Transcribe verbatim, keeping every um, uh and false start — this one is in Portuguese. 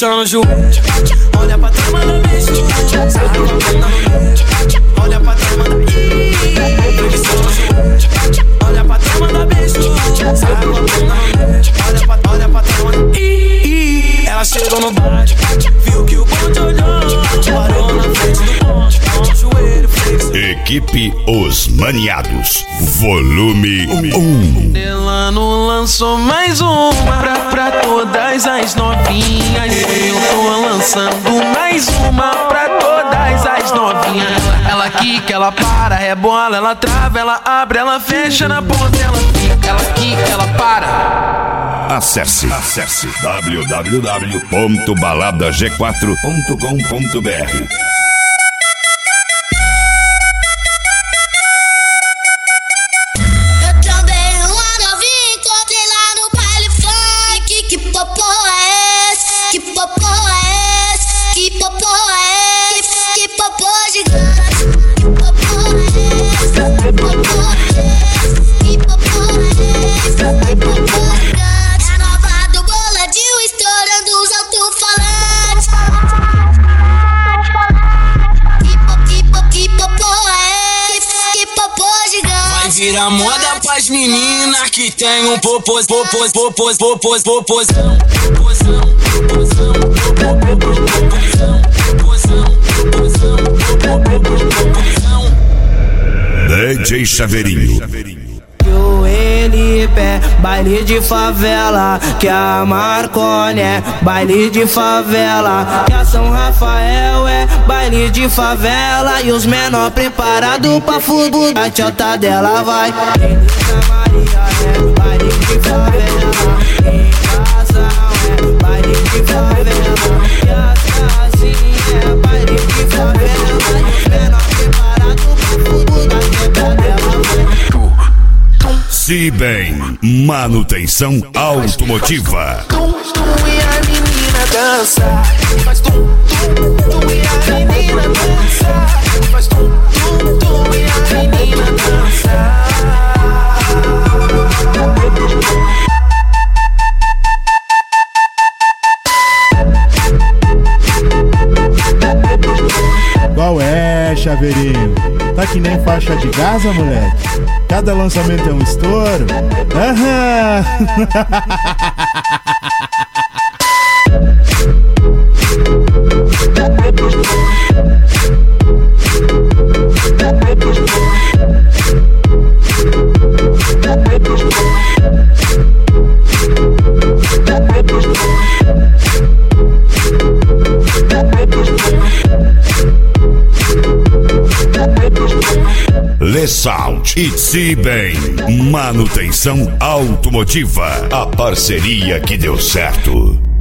Preguiça no joelho, olha pra trás, manda beijo. Sarra com a bunda no meio, olha pra trás, manda ih. Preguiça no joelho, olha pra trás, manda beijo. Sarra com a bunda no meio, olha pra, olha pra trás, manda ih. Ela chegou no bar, viu que o bonde olhou, parou na frente do bonde, com o joelho flexo. Equipe Os Maniados, volume um. Delano lançou mais uma pra, pra todas as novinhas. Eu tô lançando mais uma pra todas as novinhas. Ela quica, ela para, rebola, ela trava, ela abre, ela fecha na ponta, ela fica, ela quica, ela para. Acesse, acesse w w w ponto balada g quatro ponto com ponto b r. Vira moda pras meninas que tem um popos, popos, popos, popos, popozão, popozão, popozão, popozão, popozão, popozão. D J Chaveirinho. O N P, baile de favela, que a Marconi é baile de favela, que a São Rafael é baile de favela, e os menor preparado pra fundo, a tchota dela vai. Elisa Maria é baile de favela, em Casal é baile de favela, e a Casinha é baile de favela, e os menor preparado pra fundo, a tchota dela vai. Se bem, manutenção automotiva. Tum, tum e a menina dança, faz tum, tum, tum e a menina dança, faz tum, tum, tum e a menina dança. Qual é, Chaveirinho? Tá que nem faixa de Gaza, moleque? Cada lançamento é um estouro. Aham! Le Sound e Se Bem, manutenção automotiva. A parceria que deu certo.